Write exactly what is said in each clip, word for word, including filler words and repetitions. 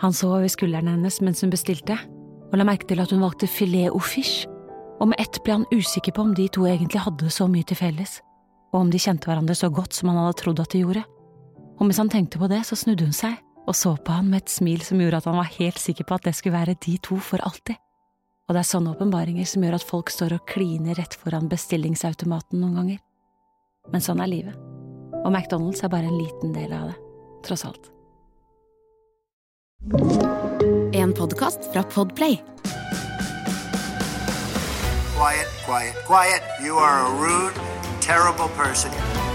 Han så over skulderen hennes mens hun bestilte, og la merke til at hun valgte filet au fish, og med ett ble han usikker på om de to egentlig hadde så mye til felles, og om de kjente hverandre så godt som han hadde trodd at de gjorde. Og mens han tenkte på det, så snudde hun seg, og så på han med et smil som gjorde at han var helt sikker på at det skulle være de to for alltid. Og det er sånne åpenbaringer som gjør at folk står og kliner rett foran bestillingsautomaten noen ganger. Men sånn er livet. Og McDonald's er bare en liten del av det, tross alt. En podcast fra Podplay. Quiet, quiet, quiet. You are a rude, terrible person.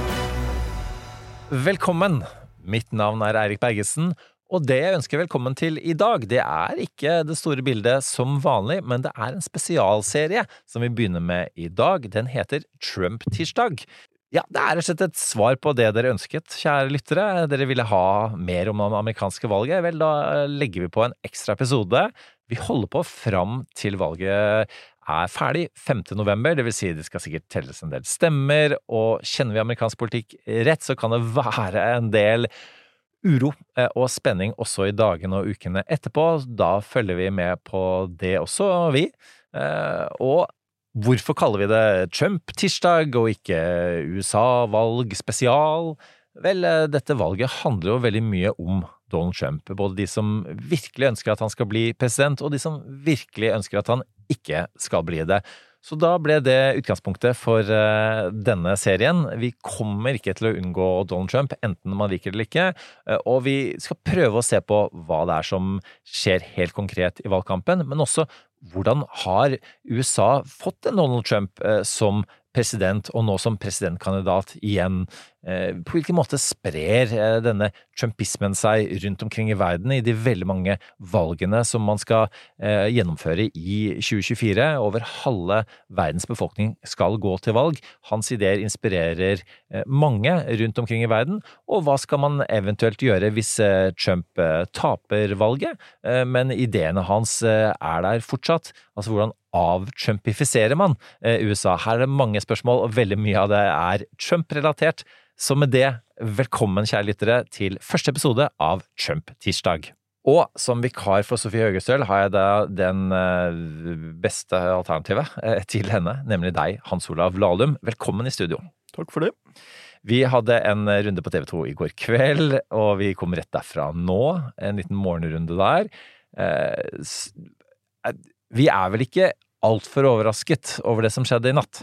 Velkommen. Mitt navn er Eirik Bergesen, og det jeg ønsker velkommen til i dag, det er ikke det store bildet som vanlig, men det er en spesialserie som vi begynner med i dag. Den heter Trump-tirsdag. Ja, det er rett og slett et svar på det dere ønsket, kjære lyttere. Dere ville ha mer om det amerikanske valget. Vel, da legger vi på en ekstra episode. Vi holder på fram til valget er ferdig femte november, det vil si det skal sikkert telles en del stemmer, og kjenner vi amerikansk politikk rett, så kan det være en del uro og spenning også i dagene og ukene etterpå. Da følger vi med på det også, vi. Og hvorfor kaller vi det Trump-tirsdag og ikke U S A-valg spesial? Vel, dette valget handler jo veldig mye om Donald Trump, både de som virkelig ønsker at han skal bli president, og de som virkelig ønsker at han ikke skal bli det. Så da ble det utgangspunktet for uh, denne serien. Vi kommer ikke til å unngå Donald Trump, enten man liker det eller ikke, uh, og vi skal prøve å se på hva det er som skjer helt konkret i valgkampen, men også hvordan har U S A fått en Donald Trump uh, som president, og nå som presidentkandidat igjen. På hvilken måte sprer denne trumpismen seg rundt omkring i verden i de veldig mange valgene som man skal gjennomføre i tjue tjuefire? Over halve verdens befolkning skal gå til valg. Hans ideer inspirerer mange rundt omkring i verden, og hva skal man eventuelt gjøre hvis Trump taper valget, men ideene hans er der fortsatt? Altså hvordan av-trumpifiserer man U S A? Her er det mange spørsmål, og veldig mye av det er Trump-relatert. Så med det, velkommen kjære lyttere til første episode av Trump-tirsdag. Og som vikar for Sofie Høgestøl har jeg da den beste alternativet til henne, nemlig deg, Hans Olav Lahlum. Velkommen i studio. Takk for det. Vi hadde en runde på T V to i går kveld, og vi kom rett derfra nå. En liten morgenrunde der. Vi er vel ikke alt for overrasket over det som skjedde i natt?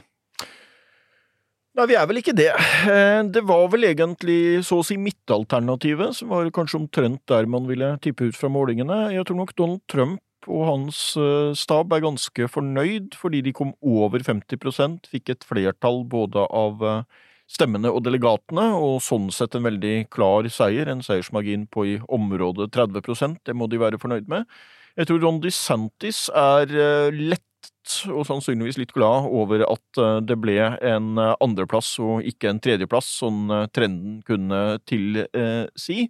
Nei, vi er vel ikke det. Det var vel egentlig så å si midtalternativet, som var kanskje omtrent der man ville tippe ut fra målingene. Jeg tror nok Donald Trump og hans stab er ganske fornøyd, fordi de kom over femti prosent, fikk et flertall både av stemmene og delegatene, og sånn sett en veldig klar seier, en seiersmargin på i området tretti prosent, det må de være fornøyd med. Jeg tror Ron DeSantis er lett og sannsynligvis litt glad over at det ble en andreplass og ikke en tredjeplass, sånn trenden kunne tilsi.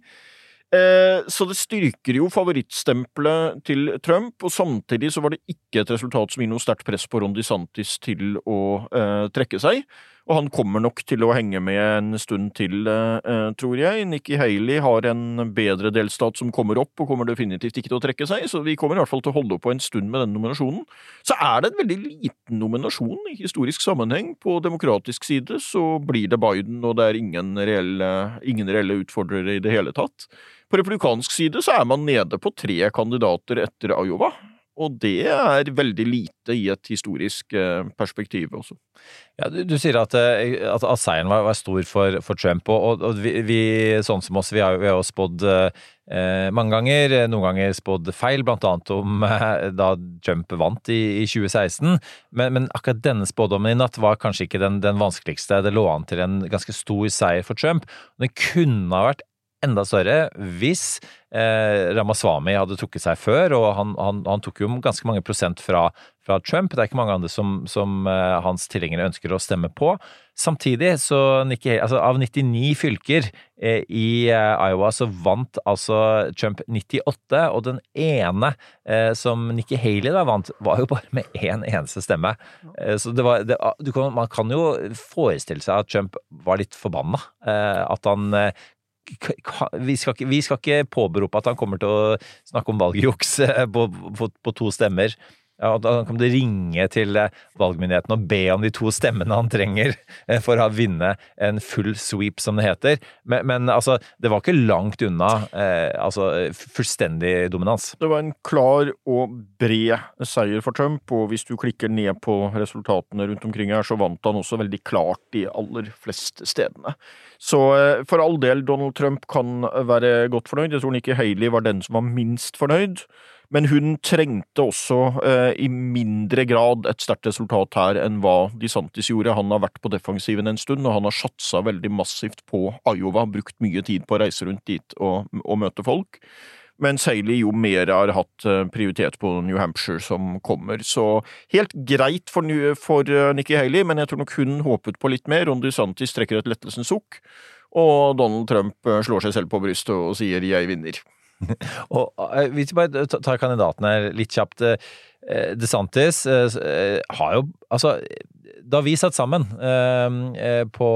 Så det styrker jo favorittstempelet til Trump, og samtidig så var det ikke et resultat som gir noe sterkt press på Ron DeSantis til å trekke seg. Og han kommer nok til å henge med en stund til, eh, tror jeg. Nikki Haley har en bedre delstat som kommer opp, og kommer definitivt ikke til å trekke seg, så vi kommer i hvert fall til å holde på en stund med den nominasjonen. Så er det en veldig liten nominasjon i historisk sammenheng. På demokratisk side så blir det Biden, og det er ingen reelle, ingen reelle utfordrere i det hele tatt. På republikansk side så er man nede på tre kandidater etter Iowa. Og det er veldig lite i et historisk perspektiv også. Ja, du, du sier at, at, at seieren var, var stor for, for Trump, og, og vi, vi, sånn som oss, vi har, vi har jo spådd eh, mange ganger, noen ganger spådd feil, blant annet om eh, da Trump vant i, i tjue seksten, men, men akkurat denne spådommen i natt var kanskje ikke den, den vanskeligste. Det lå an til en ganske stor seier for Trump. Den kunne ha vært enda større hvis eh, Ramaswamy hadde trukket seg før, og han, han, han tok jo ganske mange prosent fra, fra Trump. Det er ikke mange andre som, som eh, hans tilhengere ønsker å stemme på. Samtidig, så Nikki, altså, av nittini fylker eh, i eh, Iowa, så vant altså Trump nittiåtte, og den ene eh, som Nikki Haley da vant, var jo bare med en eneste stemme. Eh, så det var, det, du kan, man kan jo forestille seg at Trump var litt forbanna, eh, at han eh, vi skal ikke, vi skal ikke påberope at han kommer til å snakke om valgjuks på, på, på to stemmer. Ja, da kan det ringe til valgmyndigheten og be om de to stemmene han trenger for å vinne en full sweep, som det heter. Men, men altså, det var ikke langt unna eh, altså, fullstendig dominans. Det var en klar og bred seier for Trump, og hvis du klikker ned på resultatene rundt omkring her, så vant han også veldig klart de aller fleste stedene. Så eh, for all del, Donald Trump kan være godt fornøyd. Jeg tror Nikki Haley var den som var minst fornøyd. Men hun trengte også eh, i mindre grad et sterkt resultat her enn hva DeSantis gjorde. Han har vært på defensiven en stund, og han har satset veldig massivt på Iowa, brukt mye tid på å reise rundt dit og, og møte folk. Mens Haley jo mer har hatt prioritet på New Hampshire som kommer. Så helt greit for, for Nikki Haley, men jeg tror nok hun håpet på litt mer. Ron DeSantis trekker et lettelsens sukk, og Donald Trump slår seg selv på brystet og sier «jeg vinner». Og hvis vi bare tar kandidatene litt kjapt, DeSantis har jo, altså, da vi satt sammen på,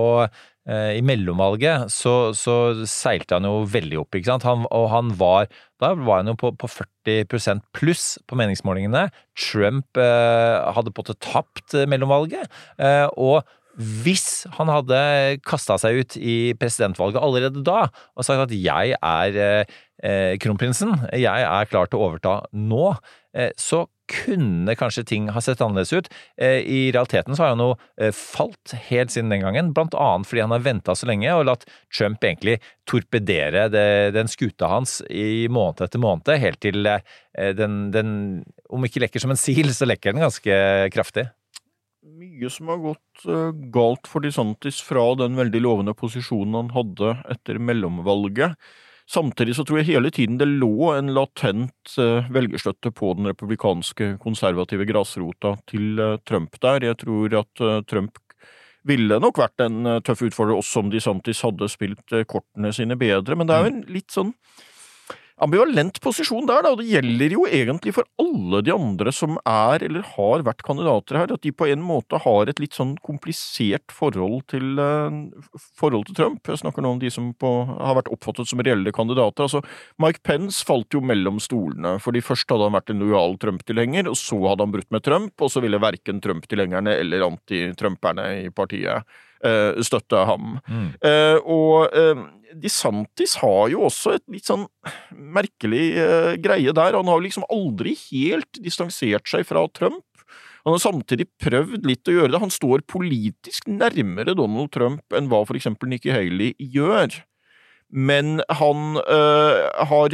i mellomvalget, så, så seilte han jo veldig opp, ikke sant? Han, og han var, da var han jo på, på førti prosent pluss på meningsmålingene. Trump hadde på til tapt mellomvalget, og hvis han hadde kastet seg ut i presidentvalget allerede da, og sagt at jeg er eh, kronprinsen, jeg er klar til å overta nå, eh, så kunne kanskje ting ha sett annerledes ut. Eh, I realiteten så har han jo eh, falt helt siden den gangen, blant annet fordi han har ventet så lenge og latt Trump egentlig torpedere det, den skuta hans i måned etter måned, helt til eh, den, den, om ikke lekker som en sil, så lekker den ganske kraftig. Mye som har gått uh, galt for DeSantis fra den veldig lovende posisjonen han hadde etter mellomvalget. Samtidig så tror jeg hele tiden det lå en latent uh, velgerstøtte på den republikanske konservative grasrota til uh, Trump der. Jeg tror at uh, Trump ville nok vært en uh, tøff utfordrer også om DeSantis hadde spilt uh, kortene sine bedre, men det er jo en litt sånn ambivalent posisjon der, da, og det gjelder jo egentlig for alle de andre som er eller har vært kandidater her, at de på en måte har et litt sånn komplisert forhold til, uh, forhold til Trump. Jeg snakker nå om de som på, har vært oppfattet som reelle kandidater. Altså, Mike Pence falt jo mellom stolene, fordi først hadde han vært en lojal Trump-tilhenger, og så hadde han brutt med Trump, og så ville hverken Trump-tilhengerne eller anti-Trumperne i partiet uh, støtte ham. Mm. Uh, og uh, DeSantis har jo også et litt sånn merkelig uh, greie der. Han har liksom aldri helt distansert seg fra Trump. Han har samtidig prøvd litt å gjøre det. Han står politisk nærmere Donald Trump enn hva for eksempel Nikki Haley gjør. Men han uh, har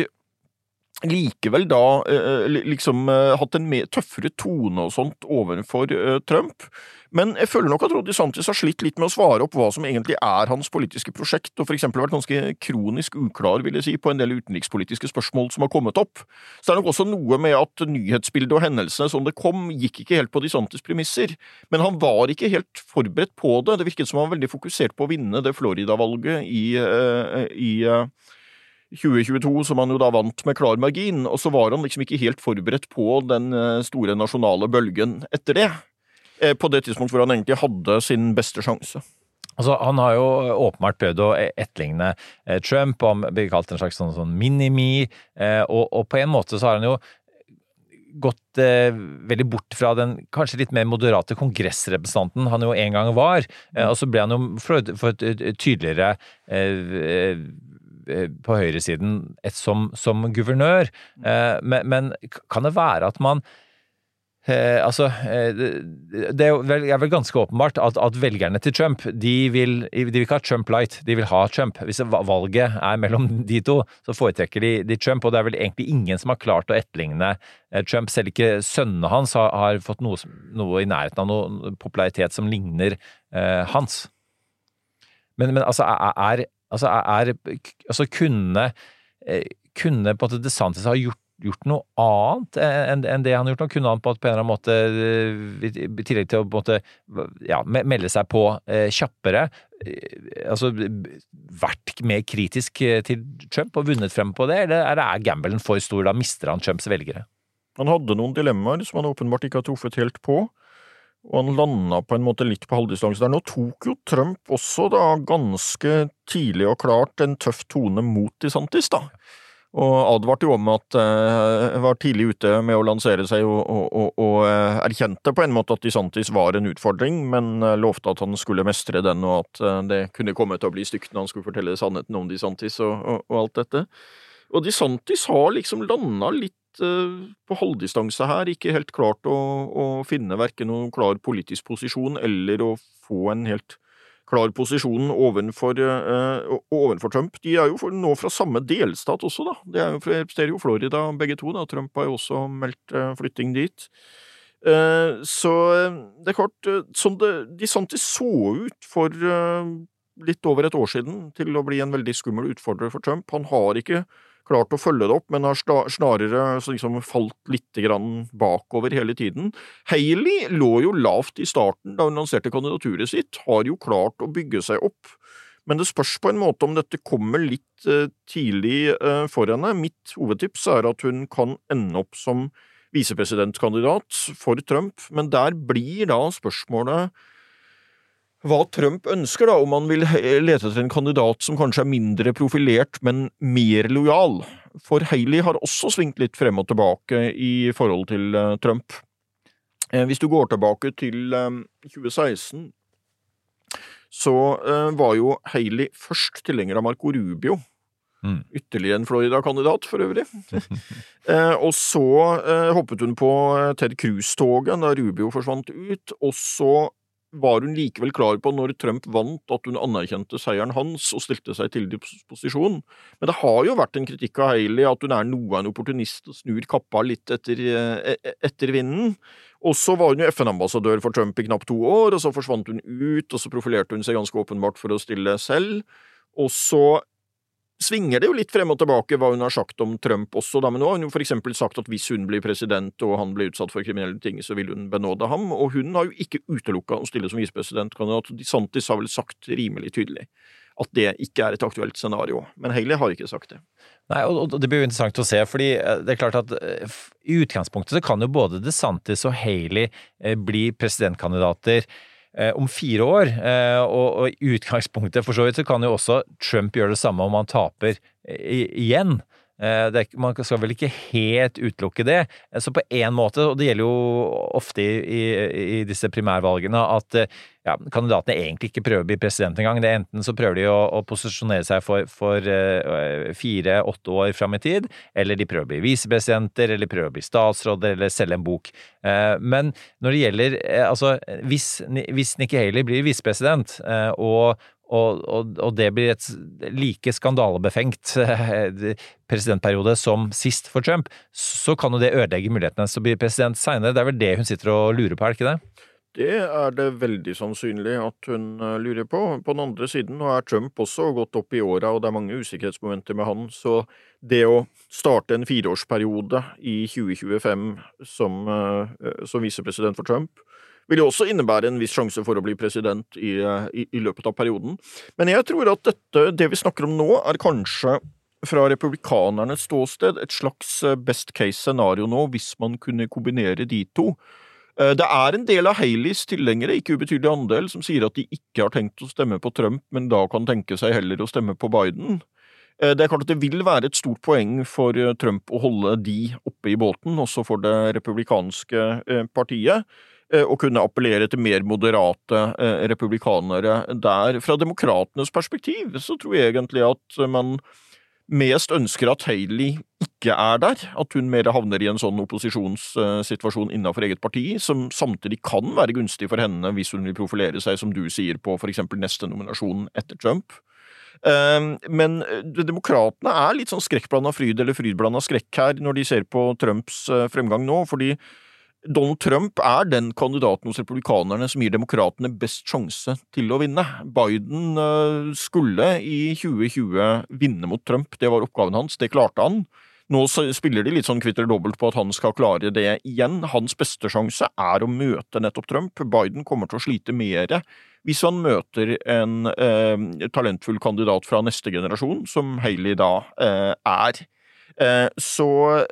likevel da uh, liksom uh, hatt en mer tøffere tone og sånt overfor uh, Trump. Men jeg føler nok at Ron DeSantis har slitt litt med å svare opp hva som egentlig er hans politiske prosjekt, og for eksempel vært ganske kronisk uklar, vil jeg si, på en del utenrikspolitiske spørsmål som har kommet opp. Så det er nok også noe med at nyhetsbildet og hendelsene som det kom, gikk ikke helt på DeSantis premisser, men han var ikke helt forberedt på det. Det virket som han var veldig fokusert på å vinne det Florida-valget i, uh, i uh, tjue tjueto, som han jo da vant med klar margin, og så var han liksom ikke helt forberedt på den uh, store nasjonale bølgen etter det. På det tidspunkt hvor han egentlig hadde sin beste sjanse. Altså, han har jo åpenbart prøvd å etterligne eh, Trump, og han blir kalt en slags sånn, sånn mini-me, eh, og, og på en måte så har han jo gått eh, veldig bort fra den kanskje litt mer moderate kongressrepresentanten han jo en gang var, eh, og så ble han jo for, for et tydeligere eh, på høyresiden et som, som guvernør, eh, men, men kan det være at man Eh, altså, eh, det er vel, er vel ganske åpenbart at, at velgerne til Trump, de vil, de vil ikke ha Trump light, de vil ha Trump. Hvis valget er mellom de to, så foretrekker de, de Trump, og det er vel egentlig ingen som har klart å etterligne eh, Trump. Selv ikke sønnene hans har, har fått noe, noe i nærheten av noe popularitet som ligner eh, hans. Men, men altså, er, altså, er, altså kunne, eh, kunne på en måte DeSantis ha gjort gjort noe annet enn, enn det han har gjort nå? Kunne han på en eller annen måte, i tillegg til å på en måte, ja, melde seg på eh, kjappere, eh, altså vært mer kritisk til Trump og vunnet frem på det, eller er, er gamblen for stor, da mister han Trumps velgere? Han hadde noen dilemmaer som han åpenbart ikke har truffet helt på. og han landet på en måte litt på halvdistanse der. Nå tok jo Trump også da ganske tidlig og klart en tøff tone mot DeSantis da, og advarte jo om at uh, var tidlig ute med å lansere seg og, og, og, og uh, erkjente på en måte at DeSantis var en utfordring, men uh, lovte at han skulle mestre den, og at uh, det kunne komme til å bli stygt når han skulle fortelle sannheten om DeSantis og, og, og alt dette. Og DeSantis har liksom landet litt uh, på halvdistanse her, ikke helt klart å, å finne hverken noen klar politisk posisjon eller å få en helt klar posisjon ovenfor, uh, ovenfor Trump. De er jo for, nå fra samme delstat også da. Det er jo, representerer jo Florida begge to da. Trump har jo også meldt uh, flytting dit. Uh, så uh, det er klart, uh, som det, DeSantis så ut for uh, litt over et år siden til å bli en veldig skummel utfordrer for Trump. Han har ikke klart å følge det opp, men har snarere liksom falt litt grann bakover hele tiden. Haley lå jo lavt i starten da hun lanserte kandidaturet sitt, har jo klart å bygge seg opp, men det spørs på en måte om dette kommer litt uh, tidlig uh, for henne. Mitt hovedtips er at hun kan ende opp som visepresidentkandidat for Trump, men der blir da spørsmålet hva Trump ønsker da, om han vil lete etter en kandidat som kanskje er mindre profilert, men mer lojal. For Haley har også svingt litt frem og tilbake i forhold til uh, Trump. Eh, hvis du går tilbake til um, tjue seksten, så uh, var jo Haley først tilhenger av Marco Rubio. Mm. Ytterligere en Florida-kandidat for øvrig. eh, og så eh, hoppet hun på Ted Cruz-toget da Rubio forsvant ut, og så var hun likevel klar på når Trump vant at hun anerkjente seieren hans og stilte seg til disposisjon. Men det har jo vært en kritikk av Haley at hun er noe en opportunist og snur kappa litt etter, etter vinden. Og så var hun jo F N-ambassadør for Trump i knapt to år, og så forsvant hun ut, og så profilerte hun seg ganske åpenbart for å stille selv. Og så svinger det jo litt frem og tilbake hva hun har sagt om Trump også, da, men nå har hun jo for eksempel sagt at hvis hun blir president og han blir utsatt for kriminelle ting, så vil hun benåde ham, og hun har jo ikke utelukket å stille som visepresidentkandidat. DeSantis har vel sagt rimelig tydelig at det ikke er et aktuelt scenario, men Haley har ikke sagt det. Nei, og det blir jo interessant å se, fordi det er klart at i utgangspunktet så kan jo både DeSantis og Haley bli presidentkandidater om fire år, og, og i utgangspunktet for så vidt så kan jo også Trump gjøre det samme om han taper igjen. Det er, man skal vel ikke helt utelukke det. Så på en måte, og det gjelder jo ofte i, i, i disse primærvalgene, at ja, kandidatene egentlig ikke prøver å bli president en gang. Det er enten så prøver de å, å posisjonere seg for, for uh, fire, åtte år frem i tid, eller de prøver å bli visepresidenter, eller de prøver å bli statsråder, eller selge en bok. Uh, men når det gjelder, uh, altså, hvis, hvis Nikki Haley blir visepresident, uh, og Og, og, og det blir et like skandalebefengt presidentperiode som sist for Trump, så kan jo det ødelegge mulighetene til å bli president senere. Det er vel det hun sitter og lurer på, er det ikke det? Det er det veldig sannsynlig at hun lurer på. På den andre siden, nå er Trump også gått opp i åra, og det er mange usikkerhetsmomenter med han, så det å starte en fireårsperiode i tjue tjuefem som, som visepresident for Trump, vil jo også innebære en viss sjanse for å bli president i, i, i løpet av perioden. Men jeg tror at dette, det vi snakker om nå, er kanskje fra republikanernes ståsted et slags best case scenario nå, hvis man kunne kombinere de to. Det er en del av Haleys tilhengere, ikke ubetydelig andel, som sier at de ikke har tenkt å stemme på Trump, men da kan tenke seg heller å stemme på Biden. Det er klart at det vil være et stort poeng for Trump å holde de oppe i båten, også for det republikanske partiet, og kunne appellere til mer moderate eh, republikanere der. Fra demokratenes perspektiv så tror jeg egentlig at man mest ønsker at Haley ikke er der, at hun mer havner i en sånn opposisjonssituasjon innenfor eget parti, som samtidig kan være gunstig for henne hvis hun vil profilere seg, som du sier, på for eksempel neste nominasjon etter Trump. Um, men demokratene er litt sånn skrekkblandet fryd eller frydblandet skrekk her når de ser på Trumps uh, fremgang nå, fordi Donald Trump er den kandidaten hos republikanerne som gir demokratene best sjanse til å vinne. Biden uh, skulle i tjue tjue vinne mot Trump, det var oppgaven hans, det klarte han. Nå spiller de litt sånn kvitt eller dobbelt på at han skal klare det igjen. Hans beste sjanse er å møte nettopp Trump. Biden kommer til å slite mer hvis han møter en uh, talentfull kandidat fra neste generasjon, som Haley da uh, er. Så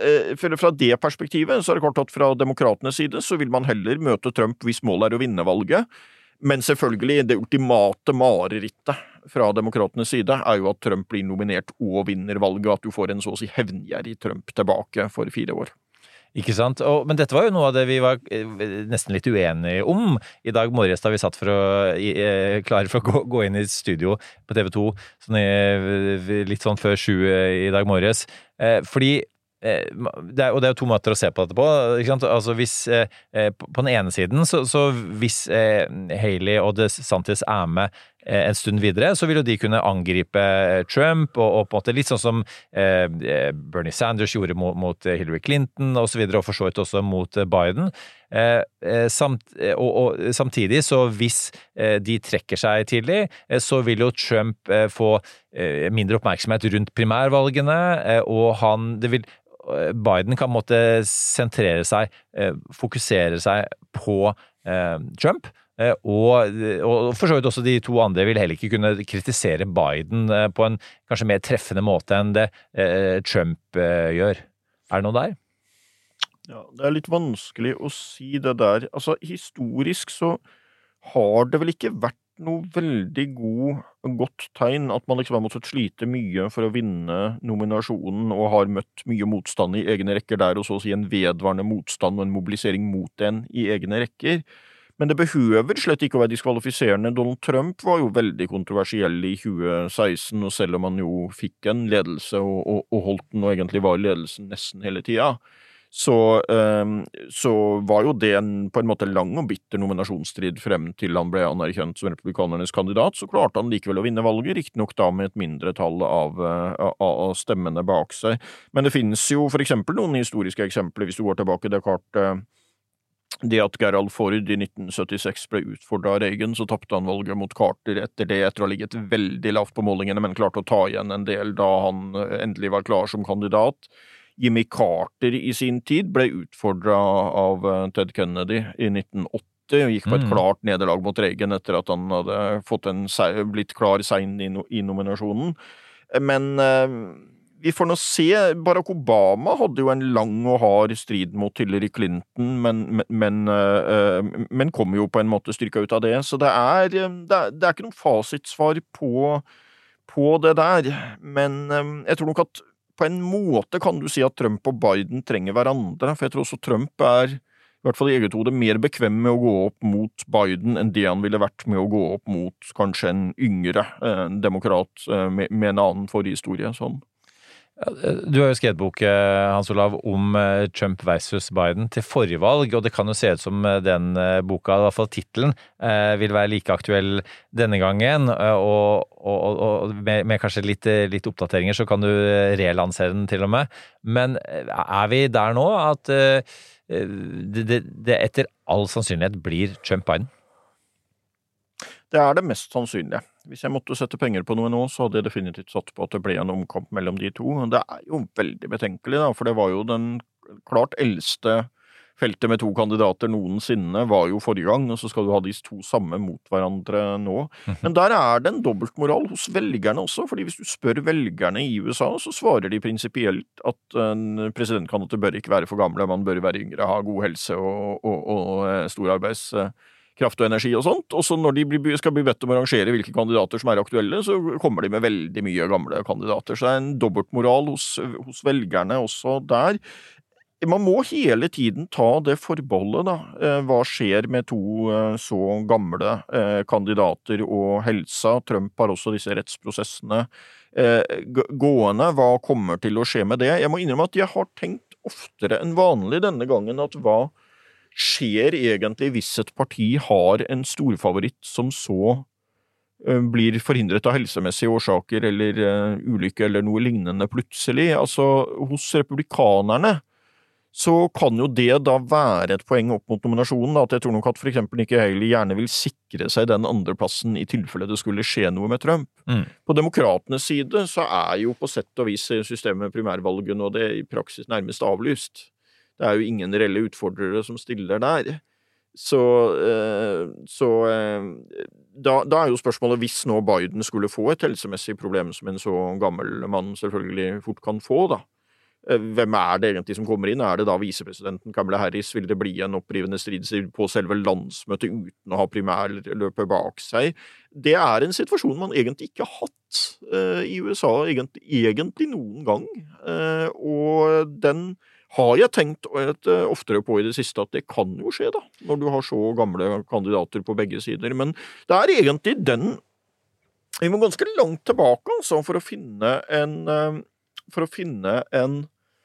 fra det perspektivet så er det klart at fra demokratenes side så vil man heller møte Trump hvis målet er å vinne valget. Men selvfølgelig, det ultimate marerittet fra demokratenes side er jo at Trump blir nominert og vinner valget, og at du får en så å si hevngjerrig Trump tilbake for fire år. Ikke sant? Og, men dette var jo noe av det vi var nesten litt uenige om i dag morges da vi satt for å eh, klare for å gå, gå inn i studio på T V to sånn, eh, litt sånn før sju i dag morges. Eh, fordi eh, det er, og det er jo to måter å se på dette på, ikke sant? Altså hvis eh, på den ene siden så, så hvis eh, Haley og DeSantis er med en stund videre, så vil jo de kunne angripe Trump, og, og på en måte litt sånn som eh, Bernie Sanders gjorde mot, mot Hillary Clinton, og så videre, og for så vidt også mot Biden. Eh, samt, og, og samtidig, så hvis eh, de trekker seg tidlig, eh, så vil jo Trump eh, få eh, mindre oppmerksomhet rundt primærvalgene, eh, og han, det vil Biden kan måtte sentrere seg, eh, fokusere seg på eh, Trump, Og, og for så vidt også de to andre vil heller ikke kunne kritisere Biden på en kanskje mer treffende måte enn det eh, Trump eh, gjør. Er det noe der? Ja, det er litt vanskelig å si det der. Altså, historisk så har det vel ikke vært noe veldig god, godt tegn at man liksom har måttet slite mye for å vinne nominasjonen og har møtt mye motstand i egne rekker der, og så å si en vedvarende motstand og en mobilisering mot en i egne rekker. Men det behøver slett ikke å være diskvalifiserende. Donald Trump var jo veldig kontroversiell i tjue seksten, og selv om han jo fikk en ledelse og, og, og holdt den, og egentlig var ledelsen nesten hele tida, så, um, så var jo det en, på en måte lang og bitter nominasjonsstrid frem til han ble anerkjent som republikanernes kandidat. Så klarte han likevel å vinne valget, riktignok da med et mindretall av, av, av stemmene bak seg. Men det finnes jo for eksempel noen historiske eksempler, hvis du går tilbake. Det er klart uh, det at Gerald Ford i nitten syttiseks ble utfordret av Reagan, så tappte han valget mot Carter etter det, etter å ha ligget veldig lavt på målingene, men klarte å ta igjen en del da han endelig var klar som kandidat. Jimmy Carter i sin tid ble utfordret av Ted Kennedy i nitten åtti, og gikk på et klart nederlag mot Reagan etter at han hadde fått en, blitt klar sein i, no, i nominasjonen. Men eh, vi får nå se. Barack Obama hadde jo en lang og hard strid mot Hillary Clinton, men, men, uh, men kom jo på en måte styrka ut av det. Så det er, det er, det er ikke noen fasitsvar på, på det der. Men um, jeg tror nok at på en måte kan du si at Trump og Biden trenger hverandre, for jeg tror også Trump er, i hvert fall i eget hode, mer bekvem med å gå opp mot Biden enn det han ville vært med å gå opp mot kanskje en yngre uh, demokrat uh, med, med en annen forhistorie, sånn. Du har jo skrevet bok, Hans Olav, om Trump versus Biden til forrige valg, og det kan jo se ut som den boka, i hvert fall titelen, vil være like aktuell denne gangen, og, og, og med, med kanskje litt, litt oppdateringer så kan du relansere den til og med. Men er vi der nå at det, det, det etter all sannsynlighet blir Trump-Biden? Det er det mest sannsynlige. Hvis jeg måtte sette penger på noe nå, så hadde jeg definitivt satt på at det ble en omkamp mellom de to. Det er jo veldig betenkelig, da, for det var jo den klart eldste feltet med to kandidater noensinne, var jo forrige gang, og så skal du ha de to samme mot hverandre nå. Men der er det en dobbeltmoral hos velgerne også, fordi hvis du spør velgerne i U S A, så svarer de prinsipielt at en presidentkandidat bør ikke være for gamle, man bør være yngre, ha god helse og, og, og stor arbeids kraft og energi og sånt, og så når de skal bli bedt om å rangere hvilke kandidater som er aktuelle, så kommer de med veldig mye gamle kandidater. Så det er en dobbeltmoral hos, hos velgerne også der. Man må hele tiden ta det forbeholdet, da. Hva skjer med to så gamle kandidater og helsa? Trump har også disse rettsprosessene gående. Hva kommer til å skje med det? Jeg må innrømme at jeg har tenkt oftere enn vanlig denne gangen at hva skjer egentlig hvis et parti har en storfavoritt som så uh, blir forhindret av helsemessige årsaker eller uh, ulykke eller noe lignende plutselig. Altså, hos republikanerne så kan jo det da være et poeng opp mot nominasjonen, da, at jeg tror nok at for eksempel Nikki Haley gjerne vil sikre seg den andreplassen i tilfelle det skulle skje noe med Trump. Mm. På demokratenes side så er jo på sett og vis systemet med primærvalgen og det i praksis nærmest avlyst. Det er jo ingen reelle utfordrere som stiller der. Så, så da, da er jo spørsmålet, hvis nå Biden skulle få et helsemessig problem som en så gammel mann selvfølgelig fort kan få, da, Hvem er det egentlig som kommer inn? Er det da visepresidenten Kamala Harris? Vil det bli en opprivende strid på selve landsmøtet uten å ha primærløpet bak seg? Det er en situasjon man egentlig ikke har hatt uh, i U S A egentlig, egentlig noen gang, uh, og den har jeg tenkt et, uh, oftere på i det siste at det kan jo skje da, når du har så gamle kandidater på begge sider, men det er egentlig den, vi må ganske langt tilbake altså, for å finne en uh, for å finne en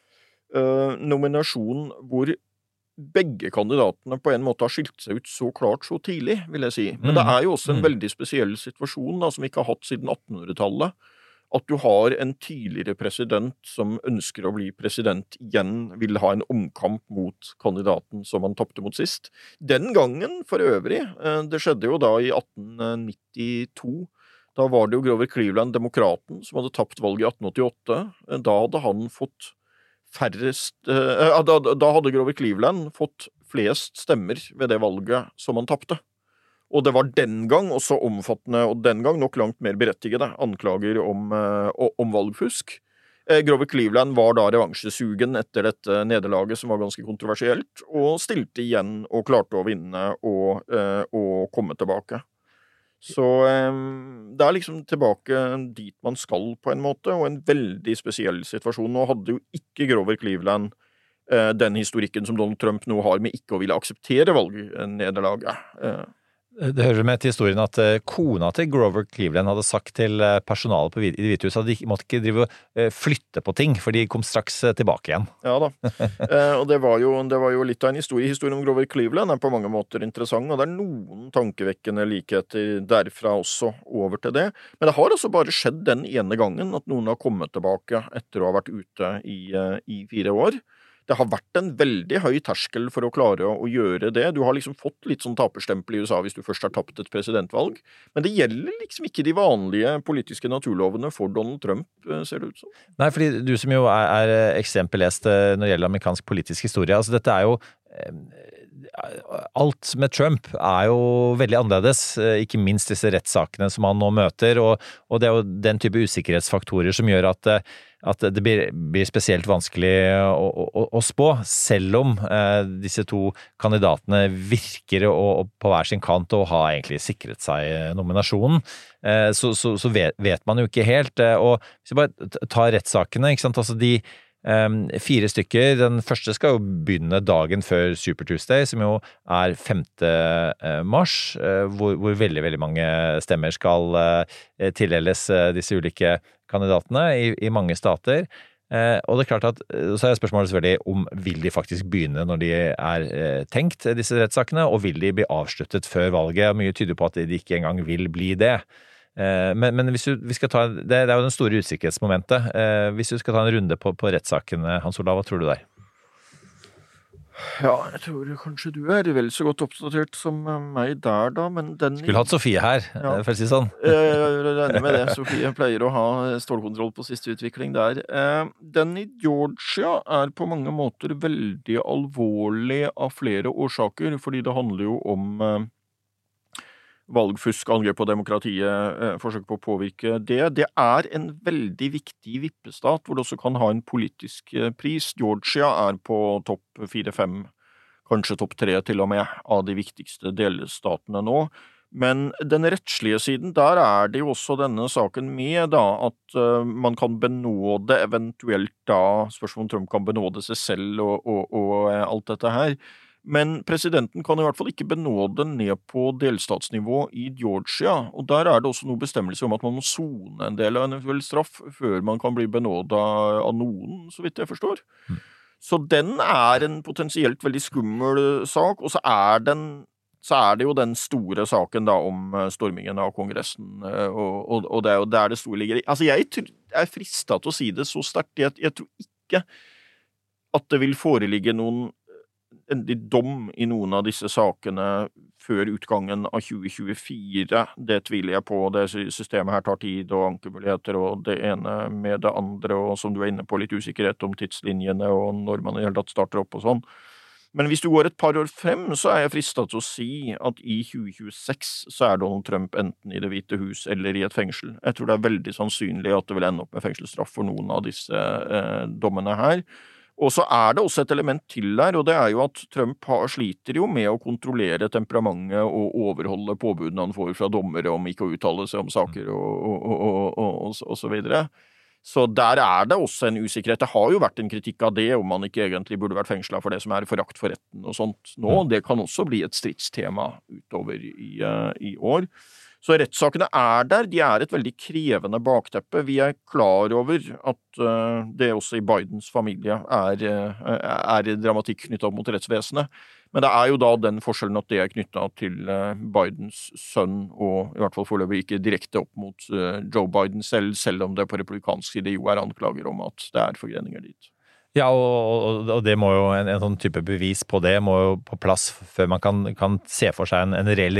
uh, nominasjon hvor begge kandidatene på en måte har skilt seg ut så klart så tidlig, vil jeg si. Men det er jo også en mm. veldig spesiell situasjon da, som vi ikke har hatt siden attenhundretallet, at du har en tidligere president som ønsker å bli president igjen, vil ha en omkamp mot kandidaten som han tappte mot sist. Den gangen, for øvrig, uh, det skjedde jo da i atten nittito, da var det jo Grover Cleveland, demokraten, som hadde tapt valget i atten åttiåtte. Da hadde han fått færrest... Eh, da, da hadde Grover Cleveland fått flest stemmer ved det valget som han tappte. Og det var den gang også omfattende, og den gang nok langt mer berettigede, anklager om, eh, om valgfusk. Eh, Grover Cleveland var da revansjesugen etter dette nederlaget som var ganske kontroversielt, og stilte igjen og klarte å vinne og, eh, og komme tilbake. Så um, det er liksom tilbake dit man skal på en måte, og en veldig spesiell situasjon. Nå hadde jo ikke Grover Cleveland uh, den historikken som Donald Trump nå har med ikke å ville akseptere valgnederlaget. Uh. Det hører med til historien at kona til Grover Cleveland hadde sagt til personalet på, i Det hvite huset at de måtte ikke drive og flytte på ting, for de kom straks tilbake igjen. Ja da, eh, og det var, jo, det var jo litt av en historie. Historien om Grover Cleveland er på mange måter interessant, og det er noen tankevekkende likheter derfra også over til det. Men det har altså bare skjedd den ene gangen at noen har kommet tilbake etter å ha vært ute i, i fire år. Det har vært en veldig høy terskel for å klare å, å gjøre det. Du har liksom fått litt sånn taperstempel i U S A hvis du først har tapt et presidentvalg. Men det gjelder liksom ikke de vanlige politiske naturlovene for Donald Trump, ser det ut som. Nei, fordi du som jo er, er eksempellest når det gjelder amerikansk politisk historie, altså dette er jo alt med Trump er jo veldig annerledes, ikke minst disse rettssakene som han nå møter, og, og det er jo den type usikkerhetsfaktorer som gjør at, at det blir, blir spesielt vanskelig å, å, å spå, selv om eh, disse to kandidatene virker å, å, på hver sin kant og har egentlig sikret seg nominasjonen. Eh, så, så, så vet, vet man jo ikke helt, og hvis vi bare tar rettssakene, ikke sant, altså de Um, fire stykker. Den første skal jo begynne dagen før Super Tuesday, som jo er femte mars, uh, hvor, hvor veldig, veldig mange stemmer skal uh, tildeles uh, disse ulike kandidatene i, i mange stater. Uh, og det er klart at, så er spørsmålet selvfølgelig om vil de faktisk begynne når de er uh, tenkt, disse rettssakene, og vil de bli avsluttet før valget. Mye tyder på at de ikke engang vil bli det. Men, men hvis du, vi skal ta, det, det er jo den store usikkerhetsmomentet. Hvis du skal ta en runde på, på rettssakene, Hans Olav, hva tror du der? Ja, jeg tror kanskje du er vel så godt oppdatert som meg der da, men den... Skulle hatt Sofie her, ja. For å si sånn. Jeg regner med det. Sofie pleier å ha stålkontroll på siste utvikling der. Den i Georgia er på mange måter veldig alvorlig av flere årsaker, fordi det handler jo om valgfusk, angrep på demokratiet, forsøk på å påvirke det. Det er en veldig viktig vippestat, hvor det også kan ha en politisk pris. Georgia er på topp fire fem, kanskje topp tre til og med, av de viktigste delstatene nå. Men den rettslige siden, der er det jo også denne saken med da, at uh, man kan benåde eventuelt da, spørsmål om Trump kan benåde seg selv og, og, og alt dette her. Men presidenten kan i hvert fall ikke benåde ned på delstatsnivå i Georgia, og der er det også noen bestemmelser om at man må sone en del av en eventuell straff før man kan bli benådet av noen, så vidt jeg forstår. Mm. Så den er en potensielt veldig skummel sak, og så er, den, så er det jo den store saken da om stormingen av Kongressen, og, og, og det er jo der det store ligger. Altså jeg er fristet til å si det så sterkt, jeg, jeg tror ikke at det vil foreligge noen endelig dom i noen av disse sakene før utgangen av tjue tjuefire. Det tviler jeg på. Det systemet her tar tid og ankemuligheter, og det ene med det andre, og som du er inne på, litt usikkerhet om tidslinjene og når man i hele tatt starter opp og sånn. Men hvis du går et par år frem, så er jeg fristet til å si at i tjue tjueseks så er Donald Trump enten i Det hvite hus eller i et fengsel. Jeg tror det er veldig sannsynlig at det vil ende opp med fengselsstraff for noen av disse eh, dommene her. Og så er det også et element til der, og det er jo at Trump har, sliter jo med å kontrollere temperamentet og overholde påbudene han får fra dommere om ikke å uttale seg om saker og, og, og, og, og, og så videre. Så der er det også en usikkerhet. Det har jo vært en kritikk av det, om man ikke egentlig burde vært fengslet for det som er forakt for retten og sånt nå. Det kan også bli et stridstema utover i, uh, i år. Så rettssakene er der, de er et veldig krevende bakteppe. Vi er klar over at uh, det også i Bidens familie er, uh, er dramatikk knyttet mot rettsvesenet. Men det er jo da den forskjellen at det er knyttet til uh, Bidens sønn, og i hvert fall foreløpig ikke direkte opp mot uh, Joe Biden selv, selv om det på republikansk side jo er anklager om at det er forgreninger dit. Ja, og, og det må jo, en, en sånn type bevis på det må jo på plass før man kan, kan se for seg en, en reell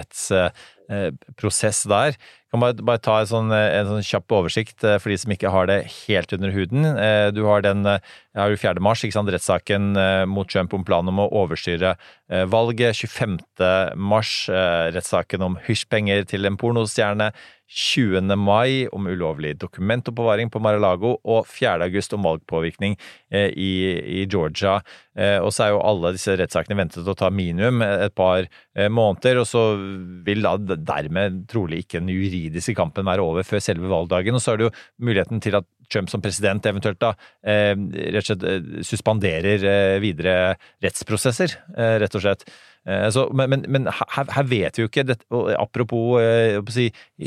riksrettsprosess eh, der. Jeg kan bare, bare ta en sånn, en sånn kjapp oversikt for de som ikke har det helt under huden. Eh, du har den, jeg har jo fjerde mars, ikke sant, rettssaken eh, mot Trump om planen om å overstyre eh, valget. tjuefemte mars, eh, rettssaken om hysjpenger til en pornostjerne. tjuende mai om ulovlig dokumentoppbevaring på Mar-a-Lago, og fjerde august om valgpåvirkning eh, i, i Georgia. Eh, og så er jo alle disse rettssakene ventet å ta minimum et par eh, måneder, og så vil da dermed trolig ikke den juridiske kampen være over før selve valgdagen. Og så er det jo muligheten til at Trump som president eventuelt da eh, rett og slett eh, suspenderer eh, videre rettsprosesser, eh, rett og slett. Så, men men, men her, her vet vi jo ikke, det, apropos eh, si,